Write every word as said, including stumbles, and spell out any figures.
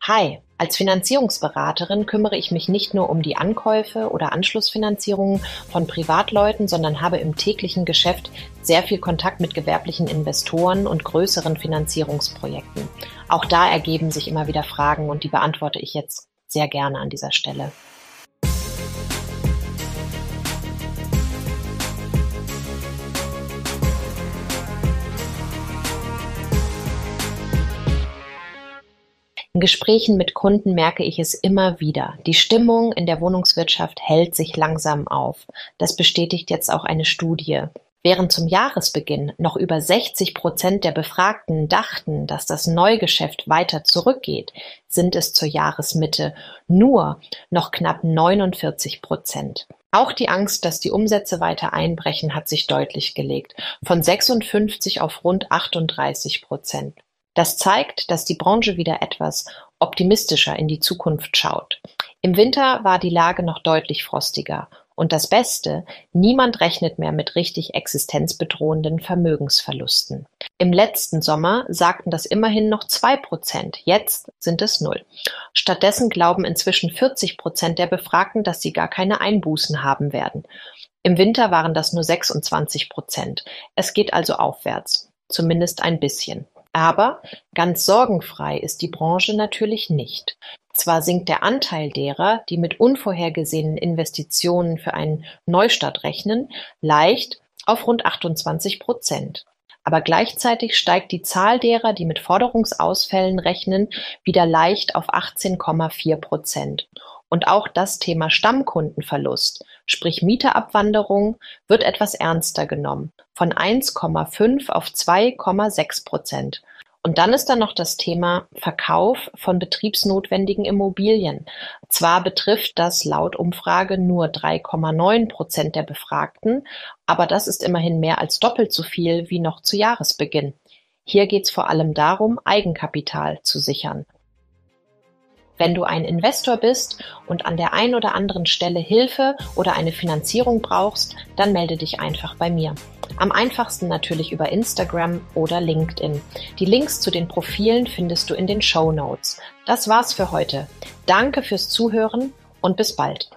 Hi, als Finanzierungsberaterin kümmere ich mich nicht nur um die Ankäufe oder Anschlussfinanzierungen von Privatleuten, sondern habe im täglichen Geschäft sehr viel Kontakt mit gewerblichen Investoren und größeren Finanzierungsprojekten. Auch da ergeben sich immer wieder Fragen und die beantworte ich jetzt sehr gerne an dieser Stelle. In Gesprächen mit Kunden merke ich es immer wieder. Die Stimmung in der Wohnungswirtschaft hält sich langsam auf. Das bestätigt jetzt auch eine Studie. Während zum Jahresbeginn noch über sechzig Prozent der Befragten dachten, dass das Neugeschäft weiter zurückgeht, sind es zur Jahresmitte nur noch knapp neunundvierzig Prozent. Auch die Angst, dass die Umsätze weiter einbrechen, hat sich deutlich gelegt. Von sechsundfünfzig auf rund achtunddreißig Prozent. Das zeigt, dass die Branche wieder etwas optimistischer in die Zukunft schaut. Im Winter war die Lage noch deutlich frostiger. Und das Beste, niemand rechnet mehr mit richtig existenzbedrohenden Vermögensverlusten. Im letzten Sommer sagten das immerhin noch zwei Prozent, jetzt sind es null. Stattdessen glauben inzwischen vierzig Prozent der Befragten, dass sie gar keine Einbußen haben werden. Im Winter waren das nur sechsundzwanzig Prozent. Es geht also aufwärts, zumindest ein bisschen. Aber ganz sorgenfrei ist die Branche natürlich nicht. Zwar sinkt der Anteil derer, die mit unvorhergesehenen Investitionen für einen Neustart rechnen, leicht auf rund achtundzwanzig Prozent. Aber gleichzeitig steigt die Zahl derer, die mit Forderungsausfällen rechnen, wieder leicht auf achtzehn Komma vier Prozent. Und auch das Thema Stammkundenverlust, sprich Mieterabwanderung, wird etwas ernster genommen, von eins Komma fünf auf zwei Komma sechs Prozent. Und dann ist da noch das Thema Verkauf von betriebsnotwendigen Immobilien. Zwar betrifft das laut Umfrage nur drei Komma neun Prozent der Befragten, aber das ist immerhin mehr als doppelt so viel wie noch zu Jahresbeginn. Hier geht es vor allem darum, Eigenkapital zu sichern. Wenn du ein Investor bist und an der einen oder anderen Stelle Hilfe oder eine Finanzierung brauchst, dann melde dich einfach bei mir. Am einfachsten natürlich über Instagram oder LinkedIn. Die Links zu den Profilen findest du in den Shownotes. Das war's für heute. Danke fürs Zuhören und bis bald.